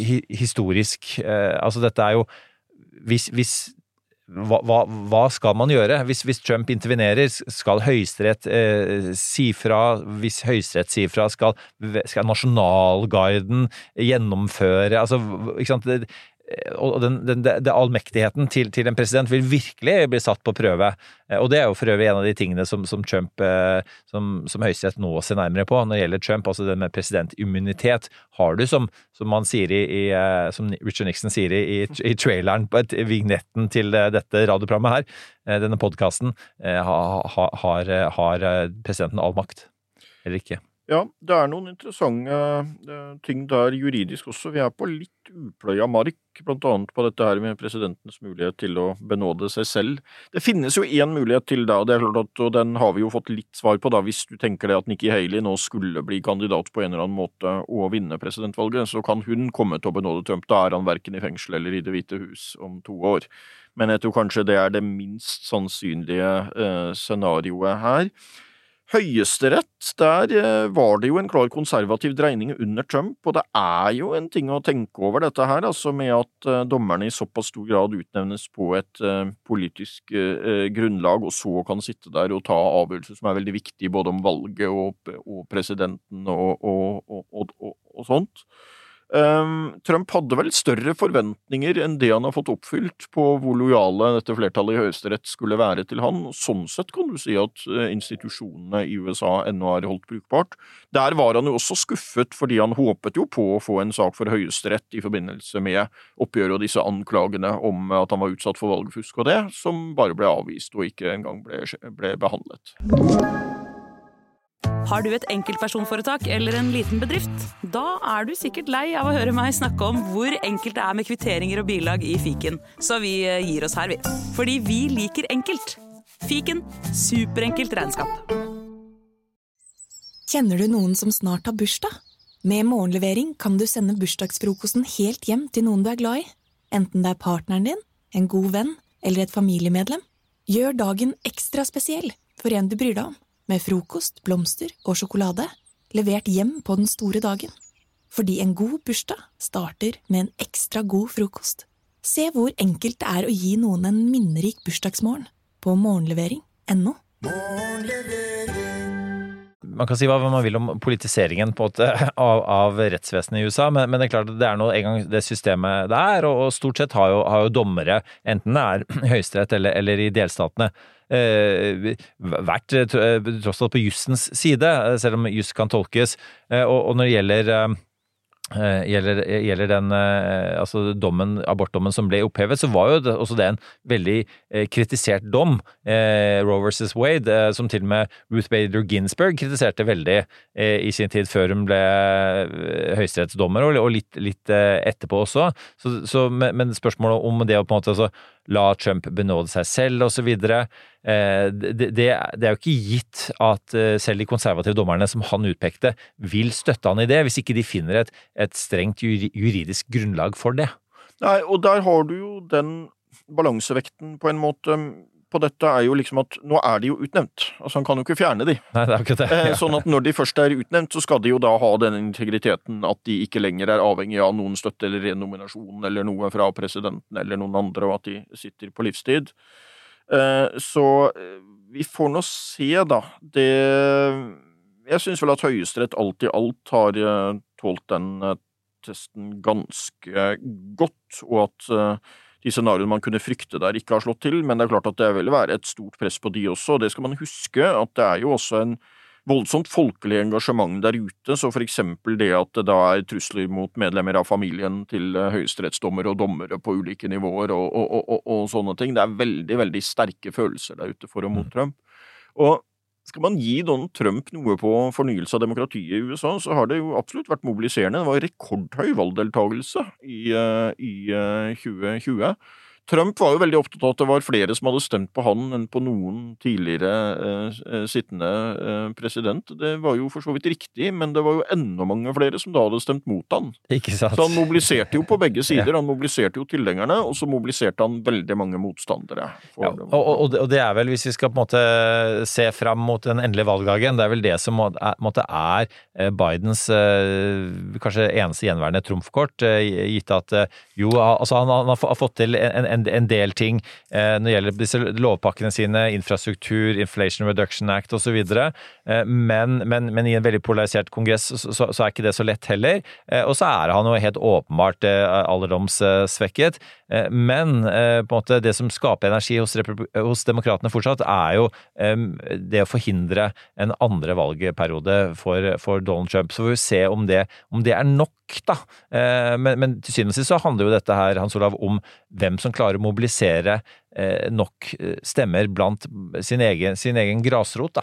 historisk, eh, altså dette er jo, hvis, hvis hva, hva, hva skal man gjøre? Hvis, hvis Trump intervenerer, skal Høyesterett eh, si fra, hvis Høyesterett sier fra, skal, skal Nasjonalguiden gjennomføre, altså, ikke sant, det, og den, den, den allmektigheten til, til en president vil virkelig bli satt på prøve, og det er jo for øvrig en av de tingene som, som Trump, som, som Høyesterett nå ser nærmere på når det gjelder Trump, altså det med presidentimmunitet. Har du, som, som man sier i, i som Richard Nixon sier i, i traileren på et vignetten til dette radioprogrammet her, denne podcasten, har, har, har presidenten all makt, eller ikke? Ja, det er noen interessante uh, ting der juridisk også. Vi er på litt upløya mark, blant annet på dette her med presidentens mulighet til å benåde seg selv. Det finnes jo en mulighet til da, og det er klart at, og den har vi jo fått litt svar på da, hvis du tenker deg at Nikki Haley nå skulle bli kandidat på en eller annen måte og vinne presidentvalget, så kan hun komme til å benåde Trump. Da er han hverken i fengsel eller i Det hvite hus om to år. Men jeg tror kanskje det er det minst sannsynlige uh, scenarioet her. Høyesterett, der var det jo en klar konservativ dreining under Trump, og det er jo en ting å tenke over dette her, altså med at uh, dommerne i såpass stor grad utnevnes på et uh, politisk uh, grunnlag, og så kan sitte der og ta avgjørelser som er veldig viktige, både om valget og, og presidenten og, og, og, og, og, og sånt. Um, Trump hadde vel større forventninger enn det han har fått oppfylt på hvor lojale dette flertallet i Høyesterett skulle være til han. Sånn sett kan du si at uh, institusjonene i U S A ennå har holdt brukbart. Der var han jo også skuffet, fordi han håpet jo på å få en sak for Høyesterett i forbindelse med oppgjøret og disse anklagene om at han var utsatt for valgfusk og det, som bare ble avvist og ikke engang ble, ble behandlet. Har du et enkeltpersonforetak eller en liten bedrift? Da er du sikkert lei av å høre meg snakke om hvor enkelt det er med kvitteringer og bilag i fiken. Så vi gir oss her, vi. Fordi vi liker enkelt. Fiken, superenkelt regnskap. Kjenner du noen som snart har bursdag? Med morgenlevering kan du sende bursdagsfrokosten helt hjem til noen du er glad i. Enten det er partneren din, en god venn eller et familiemedlem. Gjør dagen ekstra spesiell for en du bryr deg om. Med frokost, blomster og sjokolade, levert hjem på den store dagen. Fordi en god bursdag starter med en ekstra god frokost. Se hvor enkelt det er å gi noen en minnerik bursdagsmorgen på morgenlevering punktum no. Man kan si hva man vil om politiseringen på et, av, av rettsvesenet i U S A, men, men det er klart at det er noe en gang det systemet der, og, og stort sett har jo, har jo dommere, enten det er i Høyesterett eller, eller i delstatene, eh, vært tross alt på jussens side, selv om juss kan tolkes, og, og når det gjelder Uh, gjelder, gjelder den uh, altså dommen, abortdommen som ble opphevet, så var jo det, også det en veldig uh, kritisert dom, uh, Roe versus Wade, uh, som til og med Ruth Bader Ginsburg kritiserte veldig uh, i sin tid før hun ble uh, høyesterettsdommer, og, og litt, litt uh, etterpå også. Så, så, men, men spørsmålet om det å på en måte altså, la Trump benåde seg selv og så videre, uh, det, det, det er jo ikke gitt at uh, selv de konservative dommerne som han utpekte vil støtte han i det, hvis ikke de finner et et strengt juridisk grunnlag for det. Nei, og der har du jo den balansevekten på en måte på dette er jo liksom at nå er de jo utnevnt. Altså han kan jo ikke fjerne de. Nei, det er ikke det. Ja. Sånn at når de først er utnevnt, så skal de jo da ha den integriteten at de ikke lenger er avhengig av noen støtte eller renominasjon eller noe fra presidenten eller noen andre, og at de sitter på livstid. Så vi får nå se da. Det... Jeg synes vel at Høyesterett alt i alt har tålt den testen ganske godt, og at de scenarioene man kunne frykte der ikke har slått til, men det er klart at det vil være et stort press på de også, og det skal man huske, at det er jo også en voldsomt folkelig engasjement der ute, så for eksempel det at det da er trusler mot medlemmer av familien til høyesterettsdommere og dommere på ulike nivåer og, og, og, og, og sånne ting, det er veldig, veldig sterke følelser der ute for og mot Trump. Og skal man gi Donald Trump noe på fornyelse av demokratiet i U S A, så har det jo absolutt vært mobiliserende. Det var rekordhøy valgdeltagelse i, i tjue tjue. Trump var jo veldig opptatt av at det var flere som hadde stemt på han enn på noen tidligere eh, sittende eh, president. Det var jo for så vidt riktig, men det var jo enda mange flere som da hadde stemt mot han. Ikke sant? Så han mobiliserte jo på begge sider. Han mobiliserte jo tilhengerne, og så mobiliserte han veldig mange motstandere. Ja, og, og, og det er vel, hvis vi skal på en måte se fram mot den endelige valgdagen, det er vel det som må, er, måtte er Bidens eh, kanskje eneste gjenværende trumfkort, eh, gitt at eh, jo, altså han, han har fått til en, en en del ting eh, når det gjelder disse lovpakkene sine, infrastruktur, Inflation Reduction Act og så videre, eh, men, men, men i en veldig polarisert kongress så, så, så er ikke det så lett heller, eh, og så er han jo helt åpenbart eh, alderdomssvekket, eh, men eh, på en måte det som skaper energi hos, hos demokratene fortsatt er jo eh, det å forhindre en andre valgperiode for, for Donald Trump, så får vi se om det, om det er nok da, eh, men, men til syvende og sist så handler jo dette her, Hans Olav, om hvem som klarer å mobilisere eh, nok stemmer blant sin egen, sin egen grasrot da.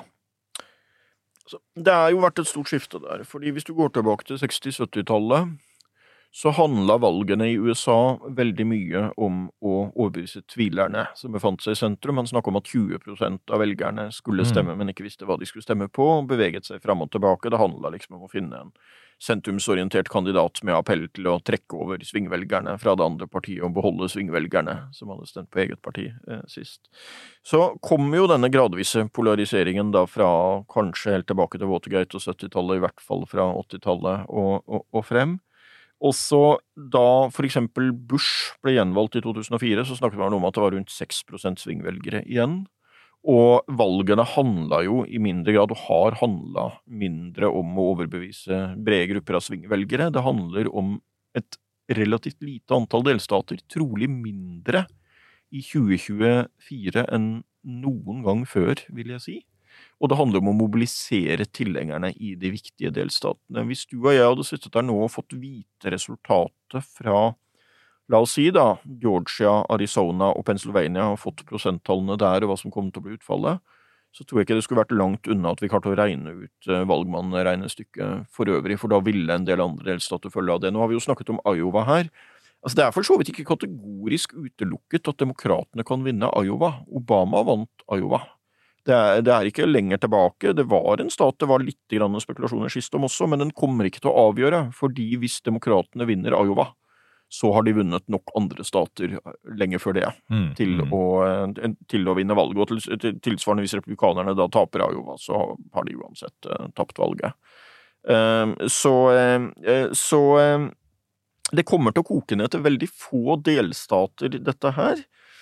Så, det har jo vært et stort skifte der, fordi hvis du går tilbake til seksti-sytti-tallet, så handlet valgene i U S A veldig mye om å overbevise tvilerne som befant seg i sentrum. Man snakket om at tjue prosent av velgerne skulle stemme, mm. men ikke visste hva de skulle stemme på, og beveget seg frem og tilbake. Det handlet liksom om å finne en sentrumsorientert kandidat med appell til å trekke over svingvelgerne fra det andre partiet og beholde svingvelgerne som hadde stemt på eget parti eh, sist. Så kom jo denne gradvise polariseringen da fra kanskje helt tilbake til Watergate og syttitallet, i hvert fall fra åttitallet og, og, og frem. Og så da for eksempel Bush ble gjenvalgt i to tusen og fire, så snakket man om at det var rundt seks prosent svingvelgere igjen. Og valgene handlet jo i mindre grad, og har handlet mindre om å overbevise brede grupper av svingvelgere. Det handler om et relativt lite antall delstater, trolig mindre i tjue tjuefire enn noen gang før, vil jeg si. Og det handler om å mobilisere tilhengerne i de viktige delstatene. Hvis du og jeg hadde sittet der nå og fått vite resultatet fra, la oss si da, Georgia, Arizona og Pennsylvania, og fått prosenttallene der og hva som kommer til å bli utfallet, så tror jeg ikke det skulle vært langt unna at vi klarte å regne ut valgmannregnestykket for øvrig, for da ville en del andre delstater følge av det. Nå har vi jo snakket om Iowa her. Altså, det er for så vidt ikke kategorisk utelukket at demokratene kan vinne Iowa. Obama vant Iowa. Det er, det er ikke lenger tilbake. Det var en stat, det var litt grann spekulasjoner sist om også, men den kommer ikke til å avgjøre, fordi hvis demokratene vinner Iowa, så har de vunnet nok andre stater lenge før det mm, til, mm. Å, til å vinne valget. Og til, til, tilsvarende hvis republikanerne da taper Iowa, så har de uansett uh, tapt valget. Uh, så uh, så uh, det kommer til å koke ned til veldig få delstater, dette her.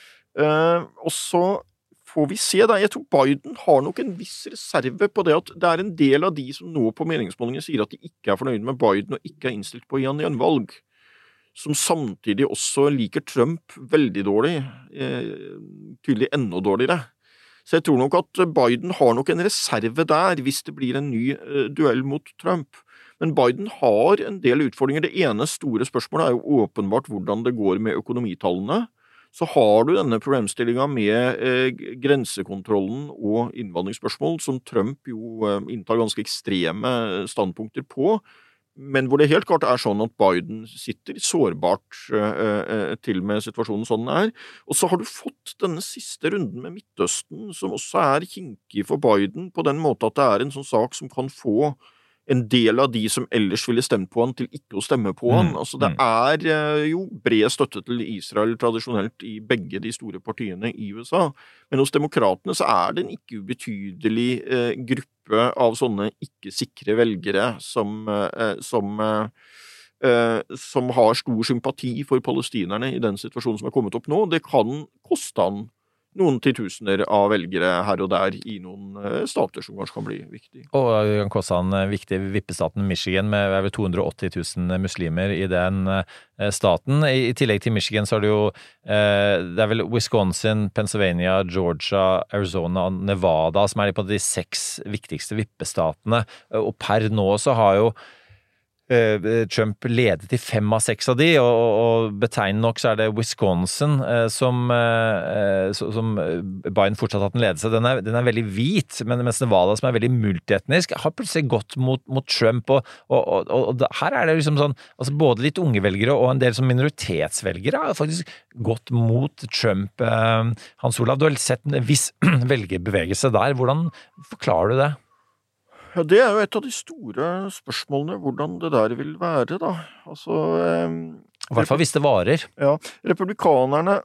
Uh, og så får vi se da, jeg tror Biden har nok en viss reserve på det at det er en del av de som nå på meningsmålingene sier at de ikke er fornøyd med Biden og ikke er innstilt på å gi han igjen valg, som samtidig også liker Trump veldig dårlig, eh, tydelig enda dårligere. Så jeg tror nok at Biden har nok en reserve der hvis det blir en ny eh, duell mot Trump. Men Biden har en del utfordringer. Det ene store spørsmålet er jo åpenbart hvordan det går med økonomitallene. Så har du denne problemstillingen med eh, grensekontrollen og innvandringsspørsmål, som Trump jo eh, inntar ganske ekstreme standpunkter på, men hvor det helt klart er sånn at Biden sitter sårbart eh, til med situasjonen sånn den er. Og så har du fått denne siste runden med Midtøsten, som også er kinkig for Biden, på den måte at det er en sånn sak som kan få en del av de som ellers ville stemt på han til ikke å stemme på han. Mm. Altså det er eh, jo bred støtte til Israel tradisjonelt i begge de store partiene i U S A, men hos demokratene så er det en ikke ubetydelig eh, gruppe av sånne ikke-sikre velgere som, eh, som, eh, som har stor sympati for palestinerne i den situasjonen som er kommet opp nå. Det kan koste han noen titusener av velgere her og der i noen stater som kanskje kan bli viktige. Og det kan koste han viktige vippestaten Michigan med over to hundre og åtti tusen muslimer i den staten. I tillegg til Michigan så er det jo, det er vel Wisconsin, Pennsylvania, Georgia, Arizona og Nevada som er på de seks viktigste vippestatene. Og per nå så har jo Trump ledet i fem av seks av de, og, og betegnende nok så er det Wisconsin eh, som, eh, som Biden fortsatt hatt en ledelse. Den er, den er veldig hvit, men mens Nevada som er veldig multietnisk, har plutselig gått mot, mot Trump, og, og, og, og her er det liksom sånn, altså både litt unge velgere og en del som minoritetsvelgere har faktisk gått mot Trump. Eh, Hans Olav, du har sett en viss velgerbevegelse der. Hvordan forklarer du det? Ja, det er jo et av de store spørsmålene, hvordan det der vil være, da. Altså eh, I hvert fall hvis det varer. Ja, republikanerne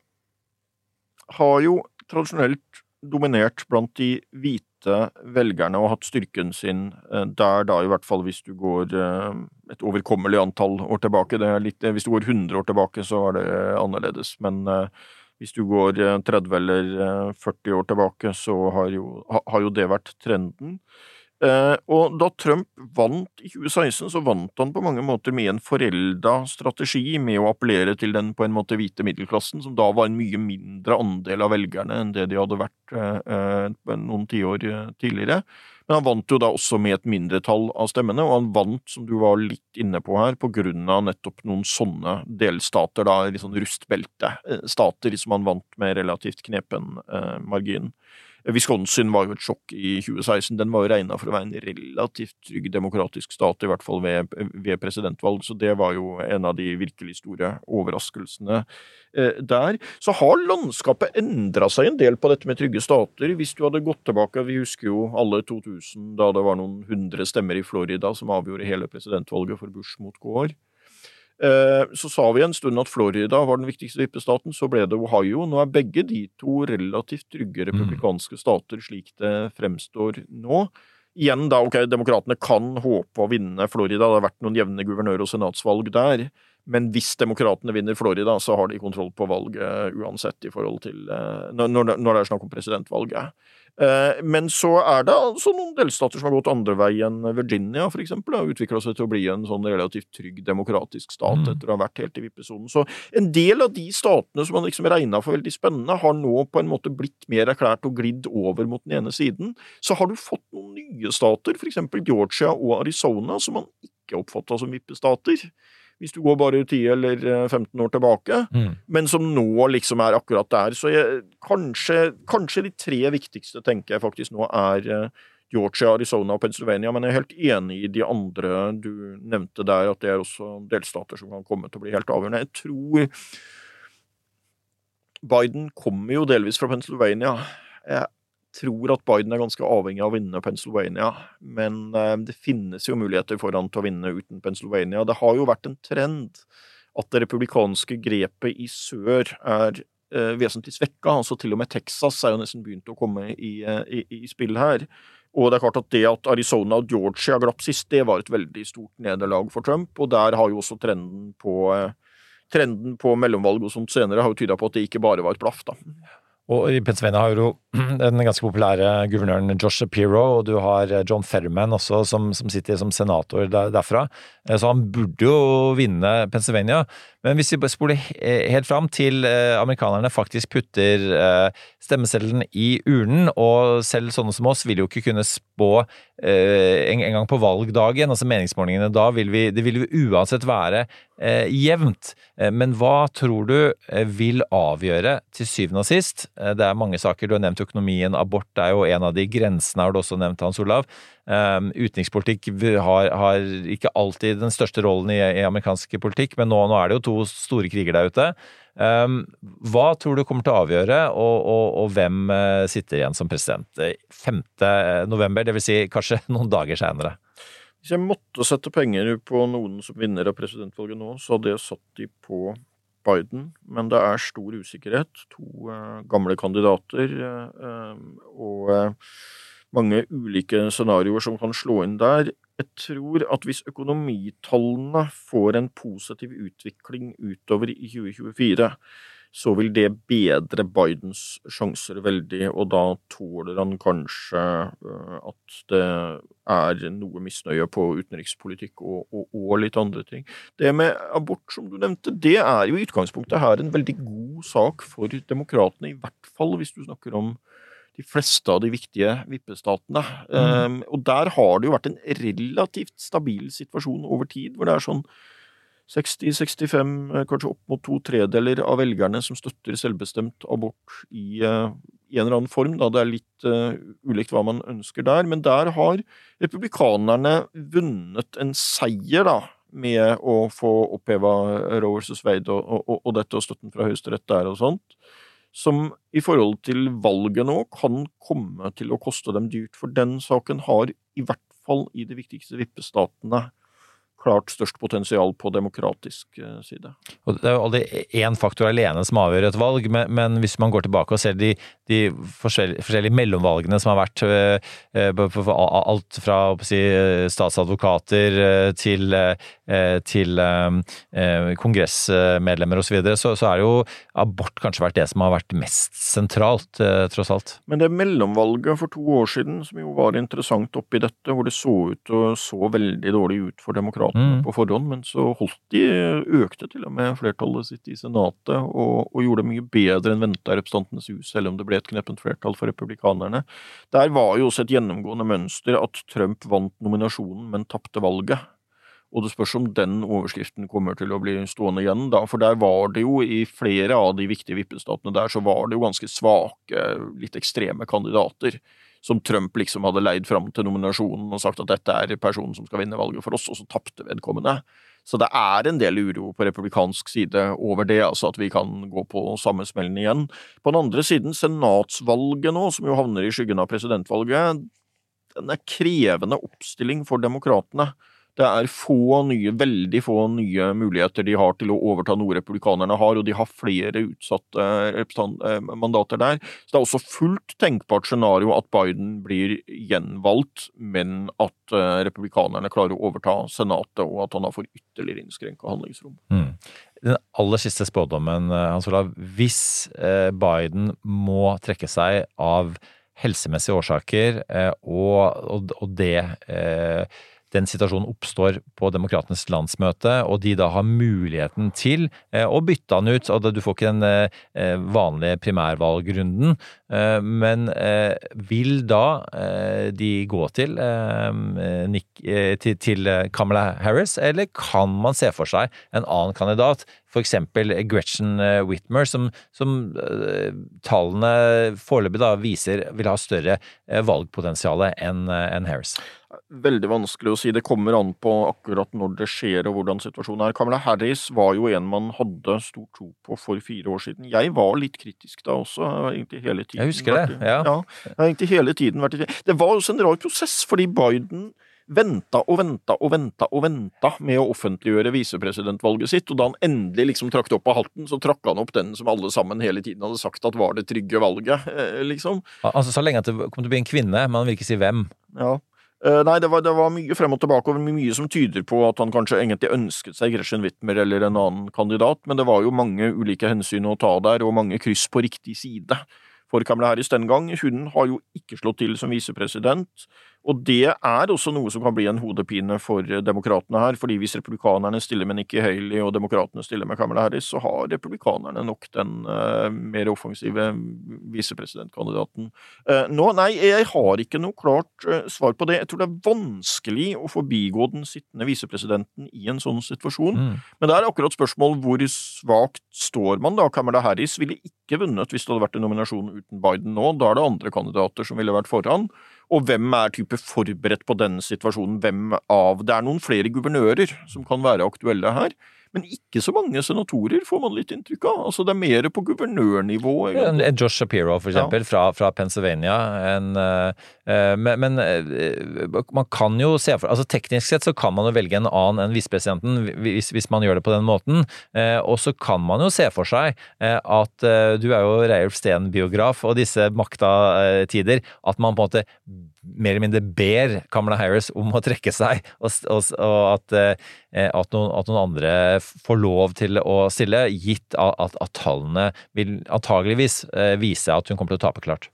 har jo tradisjonelt dominert blant de hvite velgerne og hatt styrken sin eh, der da, i hvert fall hvis du går eh, et overkommelig antall år tilbake. Det er litt, hvis du går hundre år tilbake, så er det annerledes, men eh, hvis du går tretti eller førti år tilbake, så har jo, har jo det vært trenden. Eh, og da Trump vant i tjue seksten, så vant han på mange måter med en forelda strategi med å appellere til den på en måte hvite middelklassen, som da var en mye mindre andel av velgerne enn det de hadde vært eh, noen tiår tidligere. Men han vant jo da også med et mindretall av stemmene, og han vant, som du var litt inne på her, på grunn av nettopp noen sånne delstater, da, litt sånn rustbelte stater, som han vant med relativt knepen eh, margin. Wisconsin var jo et sjokk i tjue seksten. Den var jo regnet for å være en relativt trygg demokratisk stat, i hvert fall ved, ved presidentvalg, så det var jo en av de virkelig store overraskelsene eh, der. Så har landskapet endret seg en del på dette med trygge stater. Hvis du hadde gått tilbake, vi husker jo alle to tusen, da det var noen hundre stemmer i Florida som avgjorde hele presidentvalget for Bush mot Gore. Så sa vi en stund at Florida var den viktigste vippestaten, så ble det Ohio. Nå er begge de to relativt trygge republikanske stater slik det fremstår nå. Igjen da, ok, demokratene kan håpe å vinne Florida, det har vært noen jevne guvernør- og senatsvalg der, men hvis demokratene vinner Florida, så har de kontroll på valget uansett i forhold til, når, når det er snakk om presidentvalget. Men så er det altså noen delstater som har gått andre vei enn Virginia, for eksempel, har utviklet seg til å bli en sånn relativt trygg demokratisk stat etter å ha vært helt i vippesonen. Så en del av de statene som man liksom regnet for veldig spennende, har nå på en måte blitt mer erklært og glidd over mot den ene siden. Så har du fått noen nye stater, for eksempel Georgia og Arizona, som man ikke oppfattet som vippestater, hvis du går bare ti eller femten år tilbake, mm. men som nå liksom er akkurat der. Så jeg, kanskje, kanskje de tre viktigste, tenker jeg faktisk nå, er Georgia, Arizona og Pennsylvania, men jeg er helt enig i de andre du nevnte der, at det er også delstater som kan komme til å bli helt avgjørende. Jeg tror Biden kommer jo delvis fra Pennsylvania. Jeg tror at Biden er ganske avhengig av å vinne Pennsylvania, men eh, det finnes jo muligheter for han til å vinne uten Pennsylvania. Det har jo vært en trend at det republikanske grepet i sør er eh, vesentlig svekket, altså til og med Texas er jo nesten begynt å komme i, i, i spill her. Og det er klart at det at Arizona og Georgia glapp sist, det var et veldig stort nederlag for Trump, og der har jo også trenden på, eh, trenden på mellomvalg og sånt senere har jo tydet på at det ikke bare var et blaff da. Og i Pennsylvania har du den ganske populære guvernøren Josh Shapiro, og du har John Fetterman også, som, som sitter som senator der, derfra. Så han burde jo vinne Pennsylvania. Men hvis vi spoler helt fram til amerikanerne faktisk putter stemmeseddelen i urnen, og selv sånne som oss vil jo ikke kunne spå en gang på valgdagen, altså meningsmålingene da, vil vi, det vil jo uansett være jevnt. Men hva tror du vil avgjøre til syvende og sist? Det er mange saker, du har nevnt økonomien, abort er jo en av de grensene, har du også nevnt, Hans Olav. Um, utenrikspolitikk har, har ikke alltid den største rollen i, i amerikansk politikk, men nå, nå er det jo to store kriger der ute. Um, hva tror du kommer til å avgjøre, og, og, og hvem uh, sitter igjen som president? femte november, det vil si kanskje noen dager senere. Hvis jeg måtte sette penger på noen som vinner av presidentvalget nå, så hadde jeg satt de på Biden, men det er stor usikkerhet. To uh, gamle kandidater, uh, og uh, mange ulike scenarioer som kan slå inn der. Jeg tror at hvis økonomitallene får en positiv utvikling utover i tjue tjuefire, så vil det bedre Bidens sjanser veldig, og da tåler han kanskje at det er noe misnøye på utenrikspolitikk og, og, og litt andre ting. Det med abort, som du nevnte, det er jo i utgangspunktet her en veldig god sak for demokratene, i hvert fall hvis du snakker om de fleste av de viktige vippestatene. Mm. Um, og der har det jo vært en relativt stabil situasjon over tid, hvor det er sånn seksti sekstifem, kanskje opp mot to tredeler av velgerne som støtter selvbestemt abort i, uh, i en eller annen form. Da. Det er litt uh, ulikt hva man ønsker der, men der har republikanerne vunnet en seier da, med å få opphevet Roe versus Wade og, og, og dette og støtten fra Høyesterett der og sånt, som i forhold til valget nå kan komme til å koste dem dyrt, for den saken har i hvert fall i de viktigste vippestatene klart størst potensial på demokratisk side. Og det er jo aldri en faktor alene som avgjør et valg, men, men hvis man går tilbake og ser de, de forskjellige, forskjellige mellomvalgene som har vært eh, alt fra si, statsadvokater til, eh, til eh, kongressmedlemmer og så videre, så, så er jo abort kanskje vært det som har vært mest sentralt, eh, tross alt. Men det mellomvalget for to år siden, som jo var interessant oppi dette, hvor det så ut og så veldig dårlig ut for demokrater, Mm. på forhånd, men så holdt de, økte til og med flertallet sitt i senatet, og, og gjorde det mye bedre enn ventet representantenes hus, selv om det ble et kneppent flertall for republikanerne. Der var jo også et gjennomgående mønster at Trump vant nominasjonen, men tappte valget. Og det spørs om den overskriften kommer til å bli stående igjen, da, for der var det jo i flere av de viktige vippestatene der, så var det jo ganske svake, litt ekstreme kandidater, som Trump liksom hadde leid fram til nominasjonen og sagt at dette er personen som skal vinne valget for oss, og så tappte vedkommende. Så det er en del uro på republikansk side over det, altså at vi kan gå på samme smellen igjen. På den andre siden, senatsvalget nå, som jo havner i skyggen av presidentvalget, den er krevende oppstilling for demokratene. Det er få nye, veldig få nye muligheter de har til å overta noe republikanerne har, og de har flere utsatte mandater der. Så det er også fullt tenkbart scenario at Biden blir gjenvalgt, men at republikanerne klarer å overta senatet, og at han har fått ytterligere innskrenket handlingsrom. Mm. Den aller siste spådommen, Hans Olav, hvis Biden må trekke seg av helsemessige årsaker, og, og, og det den situasjonen oppstår på demokratenes landsmøte, og de da har muligheten til eh, å bytte han ut, og du får ikke den eh, vanlige primærvalgrunden, eh, men eh, vil da eh, de gå til, eh, Nick, eh, til, til Kamala Harris, eller kan man se for seg en annen kandidat, for eksempel Gretchen Whitmer, som, som eh, tallene foreløpig da viser vil ha større eh, valgpotensiale enn en Harris? Veldig vanskelig å si. Det kommer an på akkurat når det skjer og hvordan situasjonen er. Kamala Harris var jo en man hadde stor tro på for fire år siden. Jeg var litt kritisk da også, egentlig hele tiden. Jeg husker det, ja. Ja, jeg har egentlig hele tiden vært i Det var også en rar prosess, fordi Biden venta og venta og venta og venta med å offentliggjøre visepresidentvalget sitt, og da han endelig liksom trakk det opp av hatten, så trakk han opp den som alle sammen hele tiden hadde sagt at var det trygge valget, liksom. Altså så lenge at det kom til å bli en kvinne, men han vil ikke si hvem. Ja. Uh, nei, det var, det var mye frem og tilbake, og mye som tyder på at han kanskje egentlig ønsket seg Gretchen Whitmer eller en annen kandidat, men det var jo mange ulike hensyn å ta der, og mange kryss på riktig side for Kamala Harris den gang. Hun har jo ikke slått til som visepresident, Og det er også noe som kan bli en hodepine for demokratene her, fordi hvis republikanerne stiller med Nikki Haley og demokratene stiller med Kamala Harris, så har republikanerne nok den uh, mer offensive visepresidentkandidaten. Uh, nå, nei, jeg har ikke noe klart uh, svar på det. Jeg tror det er vanskelig å forbigå den sittende visepresidenten i en sånn situasjon. Mm. Men det er akkurat spørsmål hvor svagt står man da. Kamala Harris ville ikke vunnet hvis det hadde vært en nominasjon uten Biden nå. Da er det andre kandidater som ville vært foran. Og hvem er type forberedt på denne situasjonen? Hvem av? Det er noen flere guvernører som kan være aktuelle her, men ikke så mange senatorer får man litt inntrykk av. Altså det er mer på guvernørnivå. En, en Josh Shapiro for eksempel, ja. fra, fra Pennsylvania. En, uh, men, men uh, man kan jo se for, altså teknisk sett så kan man jo velge en annen enn visepresidenten hvis, hvis man gjør det på den måten. Uh, og så kan man jo se for seg uh, at uh, du er jo Reiulf Steen-biograf, og disse makta-tider, at man på en måte mer eller mindre ber Kamala Harris om å trekke seg, og, og, og at, at, noen, at noen andre får lov til å stille, gitt at, at, at tallene vil antageligvis vise at hun kommer til å tape klart.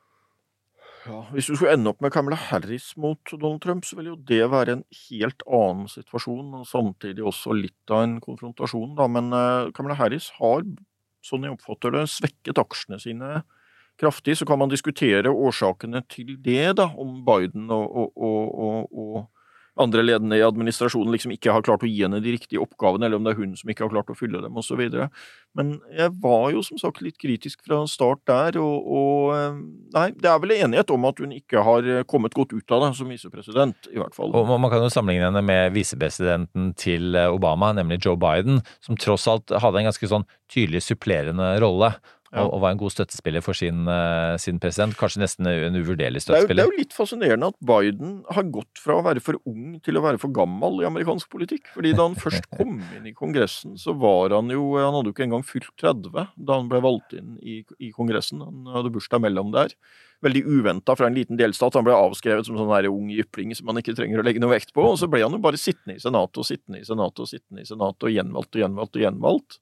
Ja, hvis du skulle ende opp med Kamala Harris mot Donald Trump, så vil jo det være en helt annen situasjon, og samtidig også litt av en konfrontasjon, da. Men uh, Kamala Harris har, sånn jeg oppfatter det, svekket aksjene sine kraftig, så kan man diskutere årsakene til det, da, om Biden og, og, og, og, og andre ledende i administrasjonen liksom ikke har klart å gi henne de riktige oppgavene, eller om det er hun som ikke har klart å fylle dem, og så videre. Men jeg var jo som sagt litt kritisk fra start der, og, og nei, det er vel enighet om at hun ikke har kommet godt ut av det som visepresident, i hvert fall. Og man kan jo sammenligne henne med visepresidenten til Obama, nemlig Joe Biden, som tross alt hadde en ganske sånn tydelig supplerende rolle. Ja. Og var en god støttespiller for sin, uh, sin president, kanskje nesten en uvurderlig støttespiller. Det er, jo, det er jo litt fascinerende at Biden har gått fra å være for ung til å være for gammel i amerikansk politikk, fordi da han først kom inn i kongressen, så var han jo, han hadde jo ikke engang fylt tretti da han ble valgt inn i, i kongressen, han hadde bursdag mellom der. Veldig uventet fra en liten delstat, han ble avskrevet som sånn her ung jypling som man ikke trenger å legge noe vekt på, og så ble han jo bare sittende i senatet og sittende i senatet og sittende i senatet og gjenvalgt og gjenvalgt og gjenvalgt.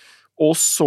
Og så,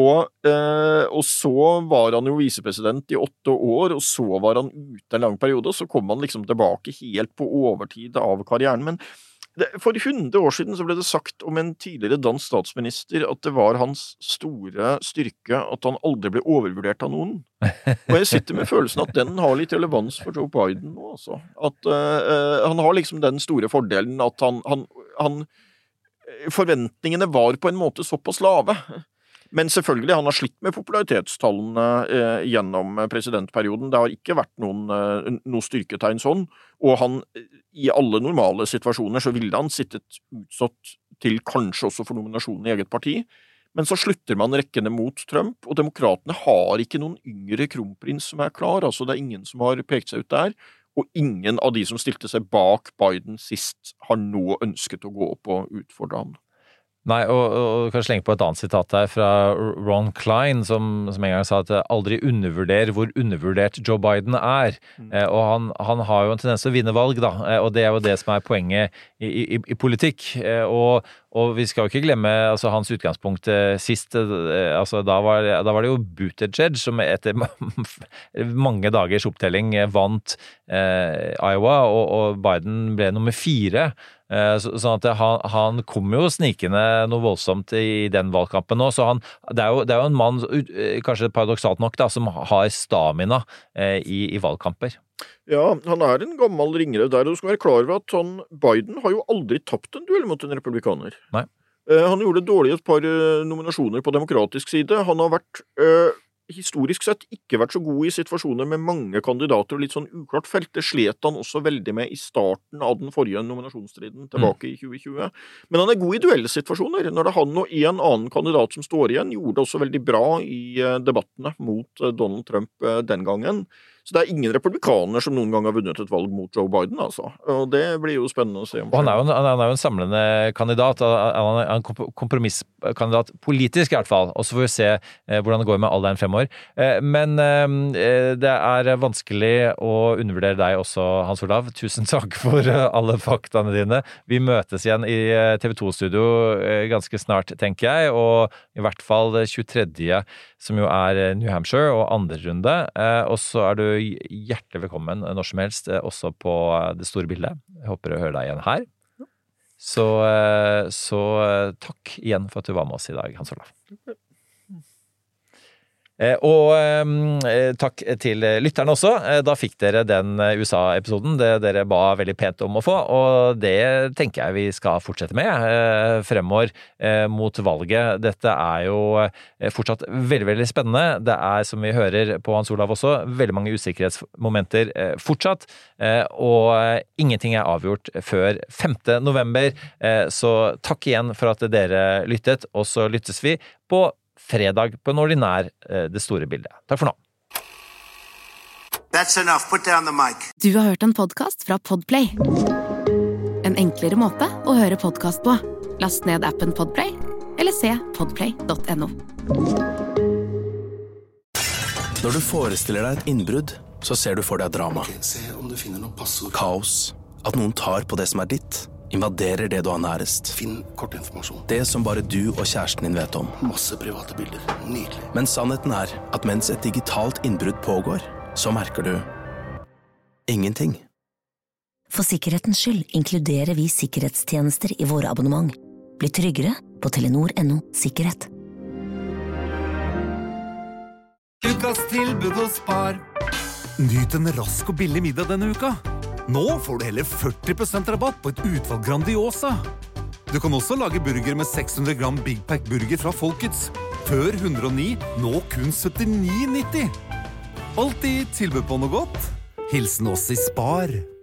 eh, og så var han jo visepresident i åtte år, og så var han ute en lang periode, og så kom han liksom tilbake helt på overtid av karrieren. Men det, for hundre år siden så ble det sagt om en tidligere dansk statsminister at det var hans store styrke at han aldri ble overvurdert av noen. Og jeg sitter med følelsen at den har litt relevans for Joe Biden nå, altså. At eh, han har liksom den store fordelen at han, han, han forventningene var på en måte såpass lave. Men selvfølgelig, han har slitt med popularitetstallene eh, gjennom presidentperioden. Det har ikke vært noen, eh, noen styrketegn sånn, og han, i alle normale situasjoner, så ville han sittet utsatt til kanskje også for nominasjonen i eget parti. Men så slutter man rekkene mot Trump, og demokratene har ikke noen yngre kronprins som er klar, altså det er ingen som har pekt seg ut der, og ingen av de som stilte seg bak Biden sist har nå ønsket å gå opp og utfordre ham. Nei, og, og kan slenge på et annet sitat her fra Ron Klein, som, som en gang sa at aldri undervurder hvor undervurdert Joe Biden er. Mm. Eh, og han, han har jo en tendens til å vinne valg, da, eh, og det er jo det som er poenget i, i, i politikk. Eh, og, og vi skal jo ikke glemme altså, hans utgangspunkt eh, sist, eh, altså, da, var, da var det jo Buttigieg som etter mange dagers opptelling vant eh, Iowa, og, og Biden ble nummer fire. Så, sånn at han, han kom jo snikende noe voldsomt i den valgkampen nå, så han, det, er jo, det er jo en mann, kanskje paradoksalt nok da, som har stamina eh, i, i valgkamper. Ja, han er en gammel ringere der, og du skal være klar over at han, Biden har jo aldri tapt en duell mot en republikaner. Nei. Eh, han gjorde dårlig et par eh, nominasjoner på demokratisk side. Han har vært eh, historisk sett ikke vært så god i situasjoner med mange kandidater og litt sånn uklart felt. Det slet han også veldig med i starten av den forrige nominasjonsstriden tilbake mm. i tjue tjue. Men han er god i duellsituasjoner. Når det er han og en annen kandidat som står igjen, gjorde det også veldig bra i debattene mot Donald Trump den gangen. Så det er ingen republikaner som noen gang har vunnet et valg mot Joe Biden, altså. Og det blir jo spennende å se om. Og han er jo en, han er jo en samlende kandidat, han er en kompromisskandidat, politisk i hvert fall, og så får vi se eh, hvordan det går med alderen fremover. Eh, men eh, det er vanskelig å undervurdere deg også, Hans Olav. Tusen takk for eh, alle faktaene dine. Vi møtes igjen i T V to-studio eh, ganske snart, tenker jeg, og i hvert fall tjuetredje, som jo er New Hampshire, og andre runde. Eh, og så er du hjertelig velkommen når som helst, også på det store bildet. Jeg håper å høre deg igjen her. Så, så takk igjen for at du var med oss i dag, Hans Olav. Eh, og eh, takk til lytterne også. Eh, da fikk dere den U S A-episoden det dere ba veldig pent om å få, og det tenker jeg vi skal fortsette med eh, fremover eh, mot valget. Dette er jo eh, fortsatt veldig, veldig spennende. Det er, som vi hører på Hans Olav også, veldig mange usikkerhetsmomenter eh, fortsatt, eh, og eh, ingenting er avgjort før femte november. Eh, så takk igjen for at dere lyttet, og så lyttes vi på fredag på en ordinær Det store bildet. Takk for nå. That's enough. Put down the mic. Du har hørt en podcast fra Podplay. En enklere måte å høre podcast på. Last ned appen Podplay, eller se podplay punktum no. Når du forestiller deg et innbrudd, så ser du for deg drama. Okay, se om du finner noe passord. Kaos. At noen tar på det som er ditt. Invaderer det du har nærest. Finn kortinformasjon. Det som bare du og kjæresten din vet om. Masse private bilder. Nydelig. Men sannheten er at mens et digitalt innbrudd pågår, så merker du ingenting. For sikkerhetens skyld inkluderer vi sikkerhetstjenester i våre abonnement. Bli tryggere på telenor punktum no sikkerhet. Ukas tilbud hos Spar. Nyt en rask og billig middag denne uka. Nå får du hele førti prosent rabatt på et utvalg Grandiosa. Du kan også lage burger med seks hundre gram Big Pack burger fra Folkets. Før hundre og ni, nå kun syttini nitti. Alltid tilbud på noe godt. Hilsen oss i Spar.